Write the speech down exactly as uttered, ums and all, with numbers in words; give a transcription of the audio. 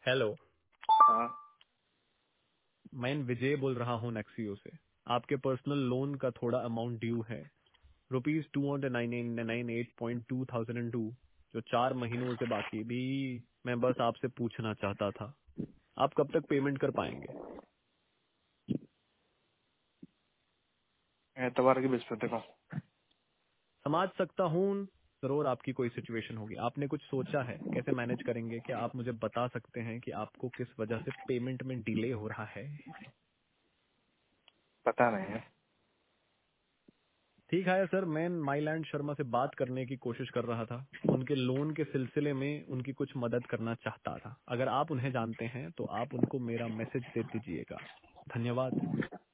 Hello. हाँ। मैं विजय बोल रहा हूँ नेक्सियो से। आपके पर्सनल लोन का थोड़ा अमाउंट ड्यू है, rupees two hundred nine eight point two thousand two, जो चार महीनों से बाकी भी। मैं बस आपसे पूछना चाहता था, आप कब तक पेमेंट कर पाएंगे? एतवार की बृहस्पति को। समझ सकता हूँ, जरूर आपकी कोई सिचुएशन होगी। आपने कुछ सोचा है कैसे मैनेज करेंगे? क्या आप मुझे बता सकते हैं कि आपको किस वजह से पेमेंट में डिले हो रहा है? पता नहीं है। ठीक है सर, मैं माइलैंड शर्मा से बात करने की कोशिश कर रहा था। उनके लोन के सिलसिले में उनकी कुछ मदद करना चाहता था। अगर आप उन्हें जानते हैं तो आप उनको मेरा मैसेज दे दीजिएगा। धन्यवाद।